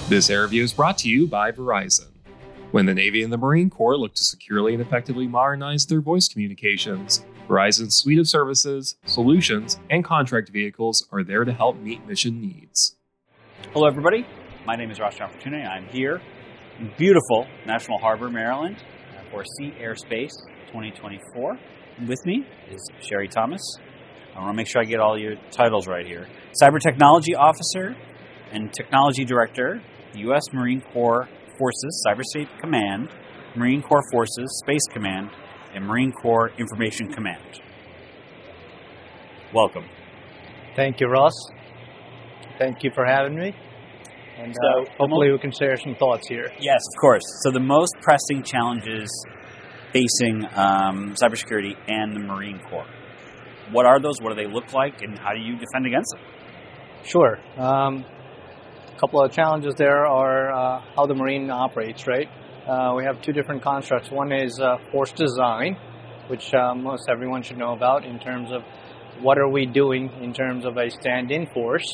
This air review is brought to you by Verizon. When the Navy and the Marine Corps look to securely and effectively modernize their voice communications, Verizon's suite of services, solutions, and contract vehicles are there to help meet mission needs. Hello, everybody. My name is Ross John Fortune. I'm here in beautiful National Harbor, Maryland for Sea Airspace 2024. And with me is Sherry Thomas. I want to make sure I get all your titles right here. Cyber Technology Officer and Technology Director, U.S. Marine Corps Forces Cyber State Command, Marine Corps Forces Space Command, and Marine Corps Information Command. Welcome. Thank you, Ross. Thank you for having me. And hopefully we can share some thoughts here. Yes, of course. So the most pressing challenges facing cybersecurity and the Marine Corps. What are those? What do they look like? And how do you defend against them? Sure. A couple of challenges there are how the Marine operates, right? We have two different constructs. One is force design, which most everyone should know about in terms of what are we doing in terms of a stand-in force.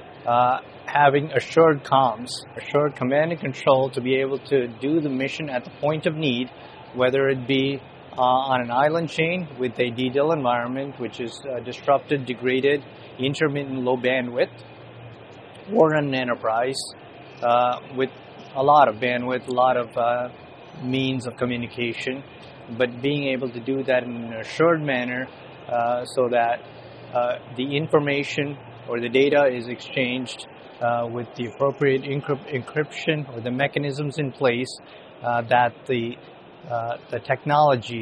Having assured comms, assured command and control to be able to do the mission at the point of need, whether it be on an island chain with a DDIL environment, which is disrupted, degraded, intermittent, low bandwidth, or an enterprise with a lot of bandwidth, a lot of means of communication, but being able to do that in an assured manner so that the information or the data is exchanged with the appropriate encryption or the mechanisms in place that the technology,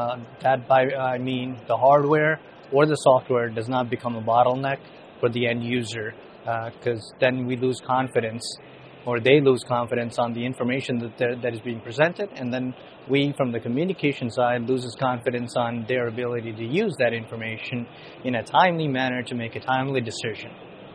I mean the hardware or the software, does not become a bottleneck for the end user, because then we lose confidence, or they lose confidence on the information that is being presented, and then we, from the communication side, loses confidence on their ability to use that information in a timely manner to make a timely decision.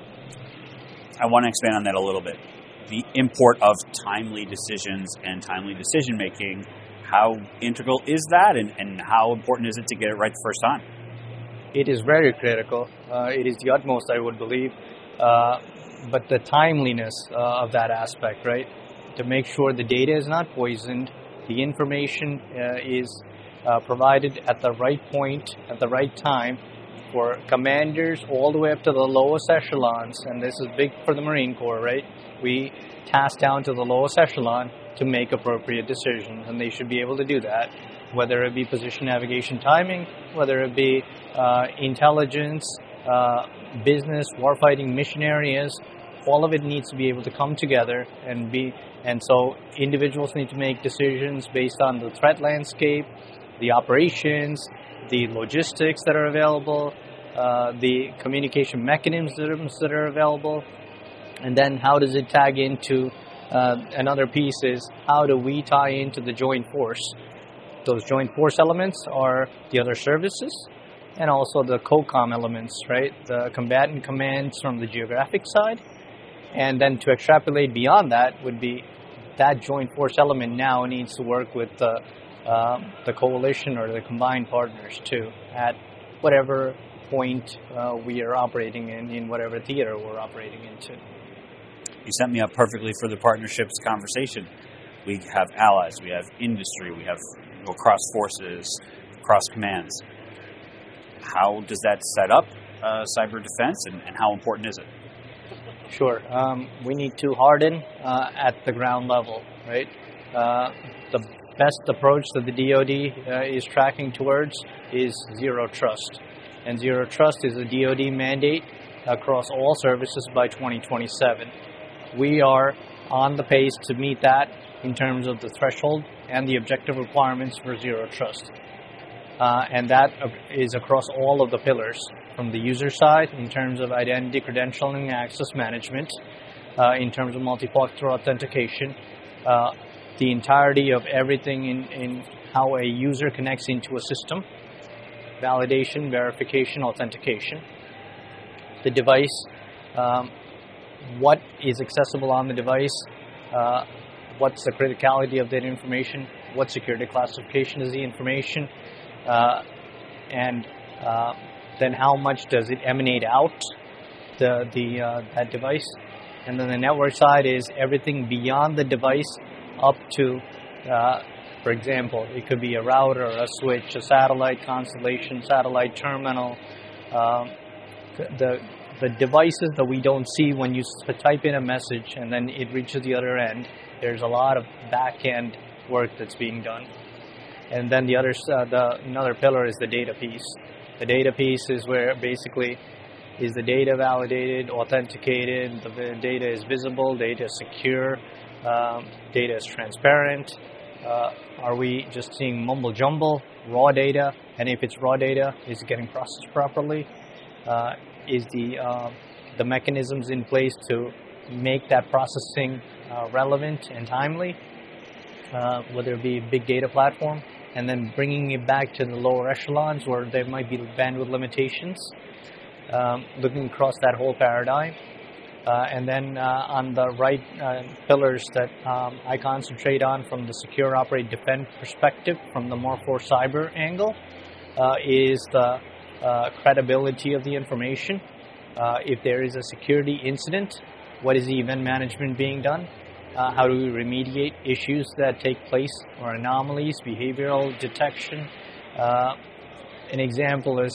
I want to expand on that a little bit. The import of timely decisions and timely decision-making, how integral is that, and how important is it to get it right the first time? It is very critical. It is the utmost, I would believe. But the timeliness of that aspect, right? To make sure the data is not poisoned, the information is provided at the right point, at the right time, for commanders all the way up to the lowest echelons. And this is big for the Marine Corps, right? We task down to the lowest echelon to make appropriate decisions, and they should be able to do that, whether it be position navigation timing, whether it be intelligence, business, warfighting mission areas. All of it needs to be able to come together and so individuals need to make decisions based on the threat landscape, the operations, the logistics that are available, the communication mechanisms that are available, and then how does it tag into another piece is how do we tie into the joint force. Those joint force elements are the other services and also the COCOM elements, right? The combatant commands from the geographic side. And then to extrapolate beyond that would be that joint force element now needs to work with the coalition or the combined partners too at whatever point we are operating in whatever theater we're operating into. You set me up perfectly for the partnerships conversation. We have allies, we have industry, we have cross forces, cross commands. How does that set up cyber defense, and how important is it? Sure. We need to harden at the ground level, right? The best approach that the DoD is tracking towards is zero trust. And zero trust is a DoD mandate across all services by 2027. We are on the pace to meet that in terms of the threshold and the objective requirements for zero trust. And that is across all of the pillars, from the user side in terms of identity, credentialing, and access management, in terms of multi-factor authentication, the entirety of everything in how a user connects into a system, validation, verification, authentication, the device, what is accessible on the device, what's the criticality of that information, what security classification is the information, and then how much does it emanate out that device, And then the network side is everything beyond the device up to, for example, it could be a router, a switch, a satellite constellation, satellite terminal, the devices that we don't see when you type in a message and then it reaches the other end. There's a lot of back-end work that's being done. And then another pillar is the data piece. The data piece is where basically is the data validated, authenticated, the data is visible, data is secure, data is transparent. Are we just seeing mumble jumble, raw data? And if it's raw data, is it getting processed properly? Is the mechanisms in place to make that processing relevant and timely, whether it be a big data platform, and then bringing it back to the lower echelons where there might be bandwidth limitations, looking across that whole paradigm. And then on the right pillars that I concentrate on from the secure, operate, defend perspective, from the more for cyber angle, is the credibility of the information. If there is a security incident, what is the event management being done? How do we remediate issues that take place or anomalies, behavioral detection? An example is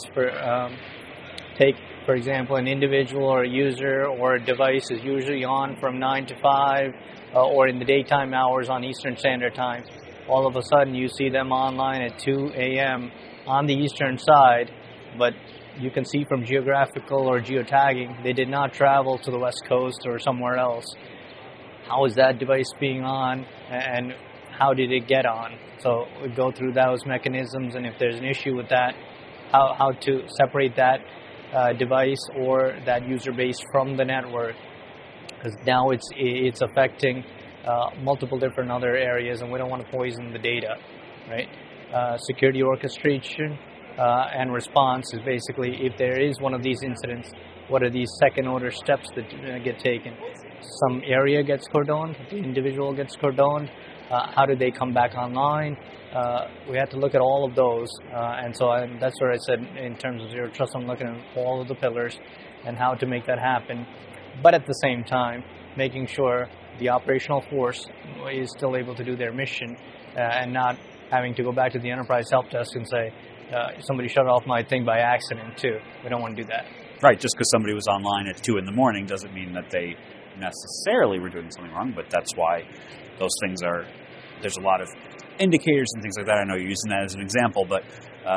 for example, an individual or a user or a device is usually on from 9 to 5 or in the daytime hours on Eastern Standard Time. All of a sudden you see them online at 2 a.m. on the eastern side, but you can see from geographical or geotagging they did not travel to the West Coast or somewhere else. How is that device being on and how did it get on? So we go through those mechanisms, and if there's an issue with that, how to separate that device or that user base from the network, because now it's affecting multiple different other areas, and we don't want to poison the data, right? Security orchestration and response is basically, if there is one of these incidents, what are these second order steps that get taken? Some area gets cordoned, the individual gets cordoned, how do they come back online? We have to look at all of those, and that's where I said in terms of Zero Trust, I'm looking at all of the pillars and how to make that happen, but at the same time, making sure the operational force is still able to do their mission and not having to go back to the enterprise help desk and say, somebody shut off my thing by accident too. We don't want to do that. Right, just because somebody was online at 2 in the morning doesn't mean that they necessarily were doing something wrong, but that's why those things there's a lot of indicators and things like that. I know you're using that as an example, but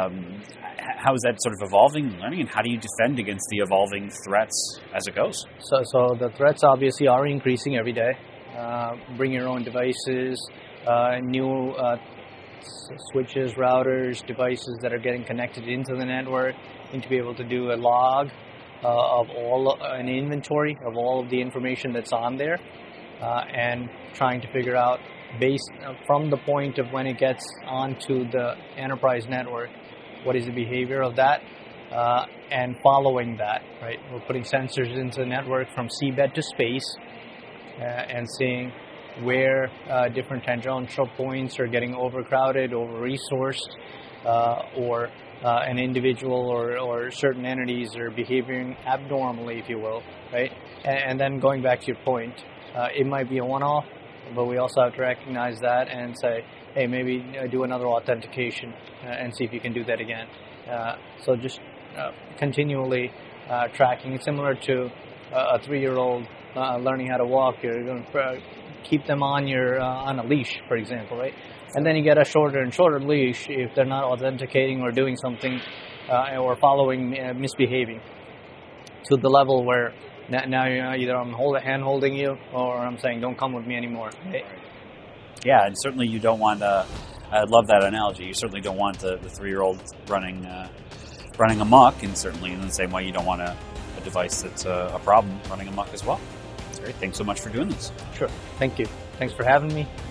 how is that sort of evolving and learning, and how do you defend against the evolving threats as it goes? So the threats obviously are increasing every day. Bring your own devices, new switches, routers, devices that are getting connected into the network, need to be able to do a log of an inventory of all of the information that's on there, and trying to figure out based from the point of when it gets onto the enterprise network, what is the behavior of that, and following that, right? We're putting sensors into the network from seabed to space, and seeing where different tangential points are getting overcrowded, over-resourced, or an individual or certain entities are behaving abnormally, if you will, right? And then going back to your point, it might be a one-off, but we also have to recognize that and say, hey, maybe do another authentication and see if you can do that again. So just continually tracking. It's similar to a 3-year-old learning how to walk. You're going to keep them on a leash, for example, right? And then you get a shorter and shorter leash if they're not authenticating or doing something or following, misbehaving to the level where now either I'm hand-holding you or I'm saying, don't come with me anymore. Right? Yeah, and certainly you don't want I love that analogy. You certainly don't want the 3-year-old running amok, and certainly in the same way you don't want a device that's a problem running amok as well. That's great. Thanks so much for doing this. Sure. Thank you. Thanks for having me.